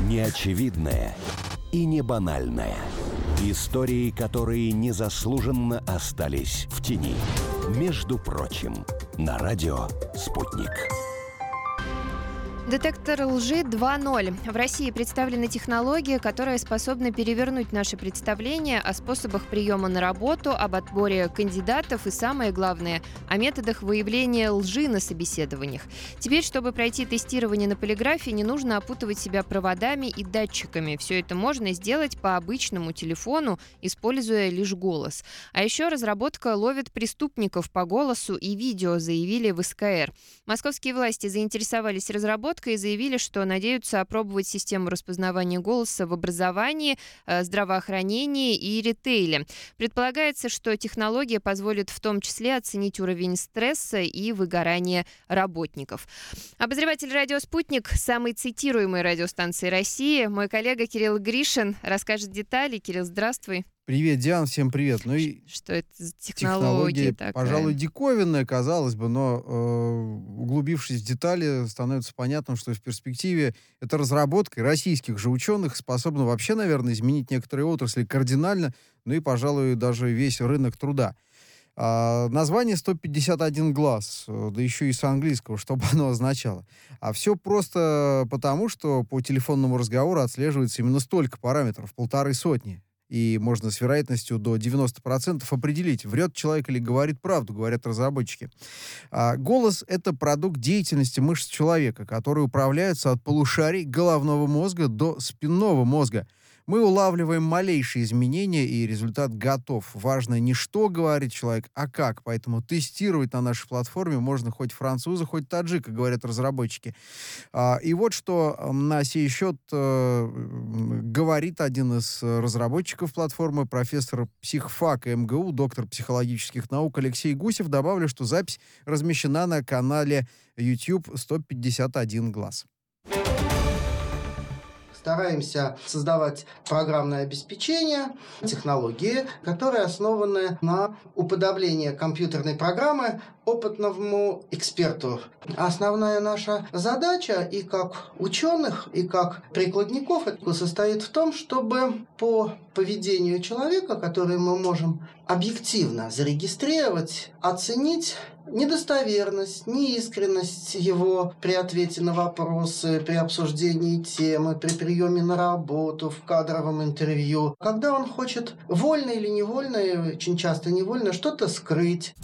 Неочевидное и не банальное. Истории, которые незаслуженно остались в тени. Между прочим, на радио «Спутник». Детектор лжи 2.0. В России представлена технология, которая способна перевернуть наши представления о способах приема на работу, об отборе кандидатов и, самое главное, о методах выявления лжи на собеседованиях. Теперь, чтобы пройти тестирование на полиграфе, не нужно опутывать себя проводами и датчиками. Все это можно сделать по обычному телефону, используя лишь голос. А еще разработка ловит преступников по голосу и видео, заявили в СКР. Московские власти заинтересовались разработкой и заявили, что надеются опробовать систему распознавания голоса в образовании, здравоохранении и ритейле. Предполагается, что технология позволит в том числе оценить уровень стресса и выгорания работников. Обозреватель «Радио Спутник», самой цитируемой радиостанции России, мой коллега Кирилл Гришин расскажет детали. Кирилл, здравствуй. Привет, Диан, всем привет. Ну и что это за технология такая? Пожалуй, диковинная, казалось бы, но углубившись в детали, становится понятным, что в перспективе эта разработка российских же ученых способна вообще, наверное, изменить некоторые отрасли кардинально, ну и, пожалуй, даже весь рынок труда. Название «151 глаз», да еще и с английского, что бы оно означало. А все просто потому, что по телефонному разговору отслеживается именно столько параметров, 150. И можно с вероятностью до 90% определить, врет человек или говорит правду, говорят разработчики. Голос — это продукт деятельности мышц человека, которые управляются от полушарий головного мозга до спинного мозга. Мы улавливаем малейшие изменения, и результат готов. Важно не что говорит человек, а как. Поэтому тестировать на нашей платформе можно хоть француза, хоть таджика, говорят разработчики. И вот что на сей счет говорит один из разработчиков платформы, профессор психфака МГУ, доктор психологических наук Алексей Гусев. Добавлю, что запись размещена на канале YouTube «151 глаз». Стараемся создавать программное обеспечение, технологии, которые основаны на уподоблении компьютерной программы опытному эксперту. Основная наша задача и как ученых, и как прикладников состоит в том, чтобы по поведению человека, который мы можем объективно зарегистрировать, оценить недостоверность, неискренность его при ответе на вопросы, при обсуждении темы, при приеме на работу, в кадровом интервью. Когда он хочет вольно или невольно, и очень часто невольно, что-то скрыть.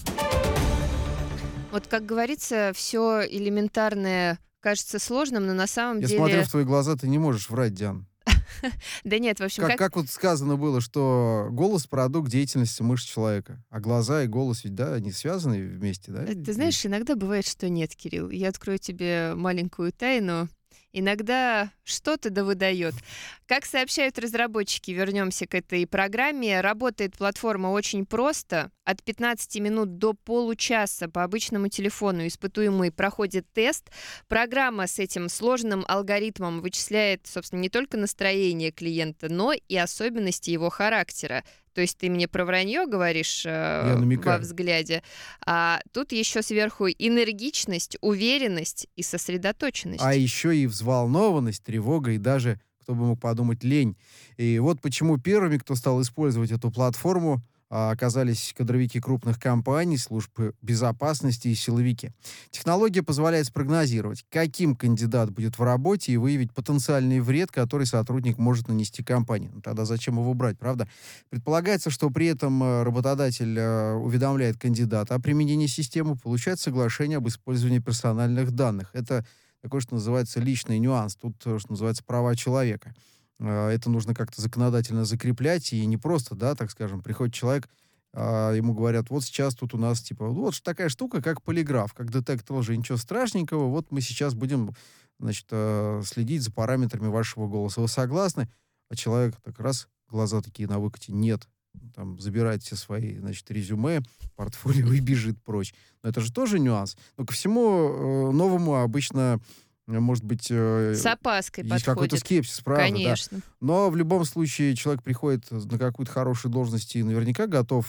Вот, как говорится, все элементарное кажется сложным, но на самом деле... Я смотрю в твои глаза, ты не можешь врать, Диан. Да нет, в общем... Как вот сказано было, что голос — продукт деятельности мышц человека, а глаза и голос ведь, да, они связаны вместе, да? Ты знаешь, иногда бывает, что нет, Кирилл. Я открою тебе маленькую тайну. Иногда что-то да выдает. Как сообщают разработчики, вернемся к этой программе, работает платформа очень просто. От 15 минут до получаса по обычному телефону испытуемый проходит тест. Программа с этим сложным алгоритмом вычисляет, собственно, не только настроение клиента, но и особенности его характера. То есть ты мне про вранье говоришь во взгляде, а тут еще сверху энергичность, уверенность и сосредоточенность. А еще и взволнованность, тревога и даже, кто бы мог подумать, лень. И вот почему первыми, кто стал использовать эту платформу, оказались кадровики крупных компаний, службы безопасности и силовики. Технология позволяет спрогнозировать, каким кандидат будет в работе и выявить потенциальный вред, который сотрудник может нанести компании. Ну, тогда зачем его брать, правда? Предполагается, что при этом работодатель уведомляет кандидата о применении системы, получает соглашение об использовании персональных данных. Это такой, что называется, личный нюанс. Тут, что называется, права человека. Это нужно как-то законодательно закреплять, и не просто, да, так скажем, приходит человек, ему говорят, вот сейчас тут у нас, типа, вот такая штука, как полиграф, как детектор лжи, ничего страшненького, вот мы сейчас будем, значит, следить за параметрами вашего голоса. Вы согласны? А человек так раз, глаза такие на выкате, нет, там, забирает все свои, значит, резюме, портфолио и бежит прочь. Но это же тоже нюанс. Но ко всему новому обычно... Может быть, с опаской есть подходит. Какой-то скепсис, правда, конечно. Да. Но в любом случае человек приходит на какую-то хорошую должность и наверняка готов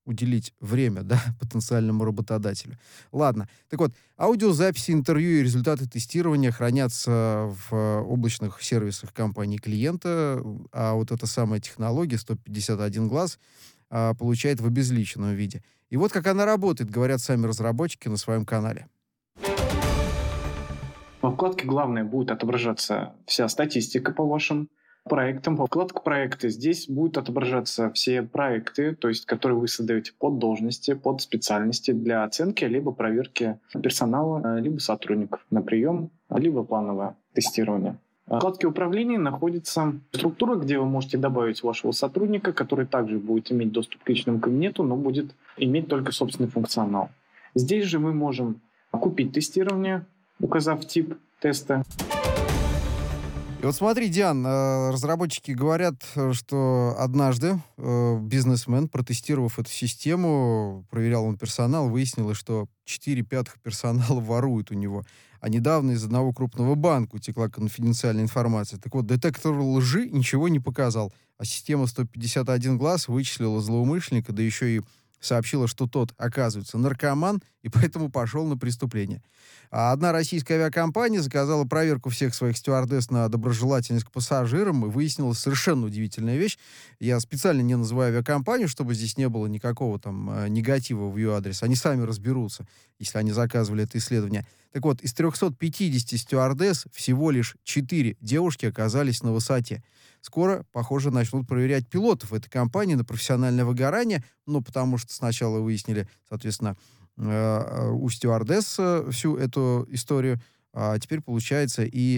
уделить время, да, потенциальному работодателю. Ладно. Так вот, аудиозаписи, интервью и результаты тестирования хранятся в облачных сервисах компании-клиента, а вот эта самая технология 151 глаз получает в обезличенном виде. И вот как она работает, говорят сами разработчики на своем канале. Во вкладке «Главное» будет отображаться вся статистика по вашим проектам. Во вкладке «Проекты» здесь будут отображаться все проекты, то есть которые вы создаете под должности, под специальности для оценки либо проверки персонала, либо сотрудников на прием, либо плановое тестирование. В вкладке «Управление» находится структура, где вы можете добавить вашего сотрудника, который также будет иметь доступ к личному кабинету, но будет иметь только собственный функционал. Здесь же мы можем купить тестирование, указав тип теста. И вот смотри, Диан, разработчики говорят, что однажды бизнесмен, протестировав эту систему, проверял он персонал, выяснилось, что 4/5 персонала воруют у него. А недавно из одного крупного банка утекла конфиденциальная информация. Так вот, детектор лжи ничего не показал, а система 151 глаз вычислила злоумышленника, да еще и сообщила, что тот, оказывается, наркоман, и поэтому пошел на преступление. А одна российская авиакомпания заказала проверку всех своих стюардесс на доброжелательность к пассажирам, и выяснилась совершенно удивительная вещь. Я специально не называю авиакомпанию, чтобы здесь не было никакого там негатива в ее адрес. Они сами разберутся, если они заказывали это исследование. Так вот, из 350 стюардесс всего лишь 4 девушки оказались на высоте. Скоро, похоже, начнут проверять пилотов этой компании на профессиональное выгорание, ну, потому что сначала выяснили, соответственно, у стюардесс всю эту историю, а теперь, получается, и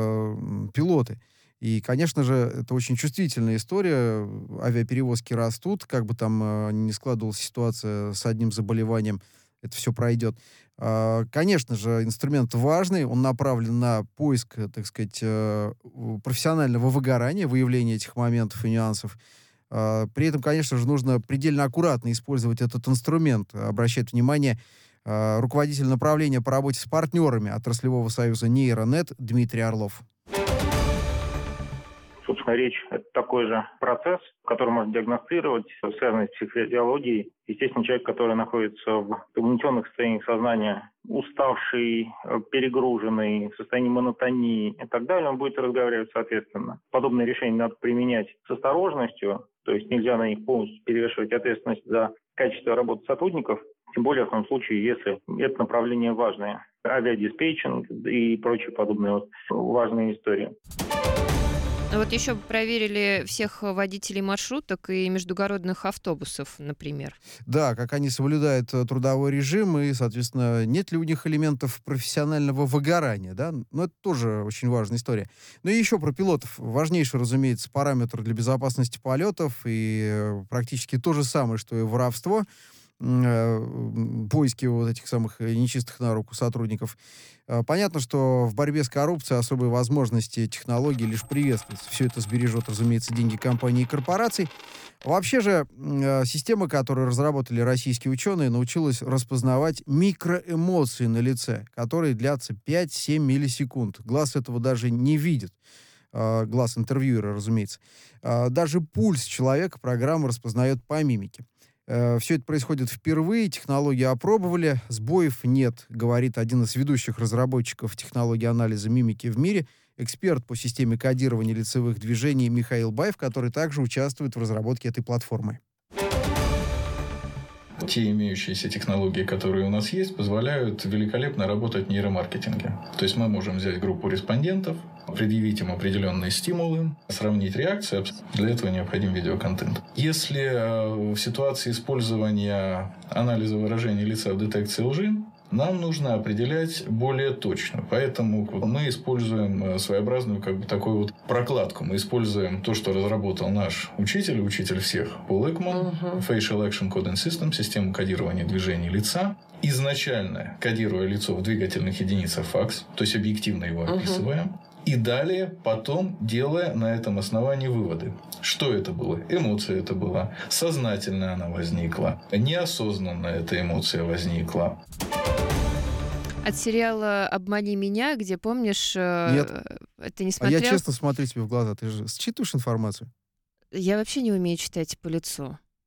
пилоты. И, конечно же, это очень чувствительная история. Авиаперевозки растут, как бы там ни складывалась ситуация с одним заболеванием, это все пройдет. Конечно же, инструмент важный, он направлен на поиск, так сказать, профессионального выгорания, выявления этих моментов и нюансов. При этом, конечно же, нужно предельно аккуратно использовать этот инструмент, обращать внимание руководитель направления по работе с партнерами отраслевого союза «Нейронет» Дмитрий Орлов. Собственно, речь — это такой же процесс, который можно диагностировать, связанный с психофизиологией. Естественно, человек, который находится в угнетенных состояниях сознания, уставший, перегруженный, в состоянии монотонии и так далее, он будет разговаривать соответственно. Подобные решения надо применять с осторожностью, то есть нельзя на них полностью перевешивать ответственность за качество работы сотрудников, тем более в том случае, если это направление важное. Авиадиспетчинг и прочие подобные важные истории. Вот еще проверили всех водителей маршруток и междугородных автобусов, например. Да, как они соблюдают трудовой режим и, соответственно, нет ли у них элементов профессионального выгорания, да? Но это тоже очень важная история. Ну и еще про пилотов. Важнейший, разумеется, параметр для безопасности полетов и практически то же самое, что и воровство. Поиски вот этих самых нечистых на руку сотрудников. Понятно, что в борьбе с коррупцией особые возможности технологий лишь приветствуются. Все это сбережет, разумеется, деньги компаний и корпораций. Вообще же система, которую разработали российские ученые, научилась распознавать микроэмоции на лице, которые длятся 5-7 миллисекунд. Глаз этого даже не видит. Глаз интервьюера, разумеется. Даже пульс человека программа распознает по мимике. Все это происходит впервые, технологию опробовали, сбоев нет, говорит один из ведущих разработчиков технологии анализа мимики в мире, эксперт по системе кодирования лицевых движений Михаил Баев, который также участвует в разработке этой платформы. Те имеющиеся технологии, которые у нас есть, позволяют великолепно работать в нейромаркетинге. То есть мы можем взять группу респондентов, предъявить им определенные стимулы, сравнить реакции. Для этого необходим видеоконтент. Если в ситуации использования анализа выражения лица в детекции лжи, нам нужно определять более точно. Поэтому мы используем своеобразную такую вот прокладку. Мы используем то, что разработал наш учитель всех, Пол Экман, Facial Action Coding System, систему кодирования движений лица. Изначально кодируя лицо в двигательных единицах факс, то есть объективно его описывая. И далее, потом, делая на этом основании выводы. Что это было? Эмоция это была. Сознательно она возникла. Неосознанно эта эмоция возникла. От сериала «Обмани меня», где, помнишь, Нет. ты не смотрел? А я честно смотрю тебе в глаза. Ты же считываешь информацию? Я вообще не умею читать по лицу.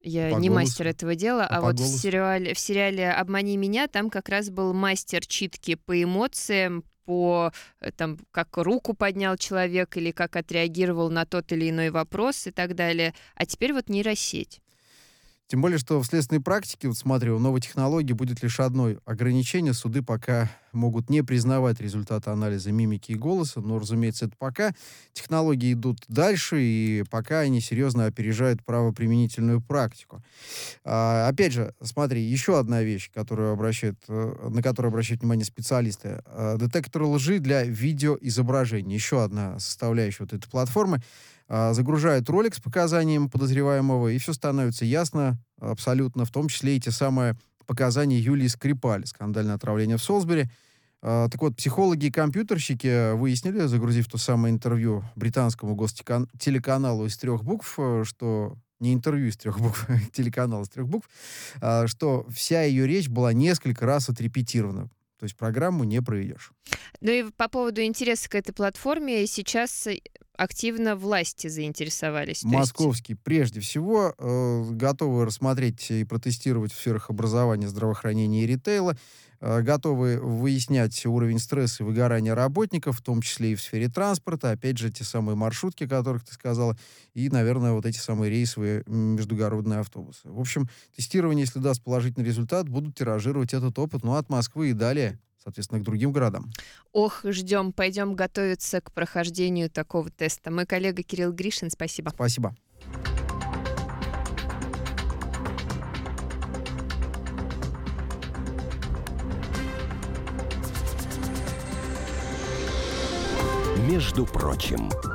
Я По не голосу. мастер этого дела, А а по вот голосу? в сериале «Обмани меня» там как раз был мастер читки по эмоциям, по там, как руку поднял человек или как отреагировал на тот или иной вопрос и так далее. А теперь вот нейросеть. Тем более, что в следственной практике, вот смотри, у новой технологии будет лишь одно ограничение. Суды пока могут не признавать результаты анализа мимики и голоса, но, разумеется, это пока. Технологии идут дальше, и пока они серьезно опережают правоприменительную практику. Опять же, смотри, еще одна вещь, на которую обращают внимание специалисты. Детектор лжи для видеоизображения. Еще одна составляющая вот этой платформы. Загружают ролик с показаниями подозреваемого, и все становится ясно абсолютно, в том числе и те самые показания Юлии Скрипаль, скандальное отравление в Солсбери. Так вот, психологи и компьютерщики выяснили, загрузив то самое интервью британскому гостелеканалу из 3 букв, что не интервью из 3 букв, телеканал из 3 букв, что вся ее речь была несколько раз отрепетирована. То есть программу не проведешь. Ну и по поводу интереса к этой платформе сейчас активно власти заинтересовались. То есть- Московский, прежде всего, готовы рассмотреть и протестировать в сферах образования, здравоохранения и ритейла, готовы выяснять уровень стресса и выгорания работников, в том числе и в сфере транспорта, опять же, те самые маршрутки, о которых ты сказала, и, наверное, вот эти самые рейсовые междугородные автобусы. В общем, тестирование, если даст положительный результат, будут тиражировать этот опыт, ну, от Москвы и далее, соответственно, к другим городам. Ох, ждем, пойдем готовиться к прохождению такого теста. Мой коллега Кирилл Гришин, спасибо. Спасибо. «Между прочим».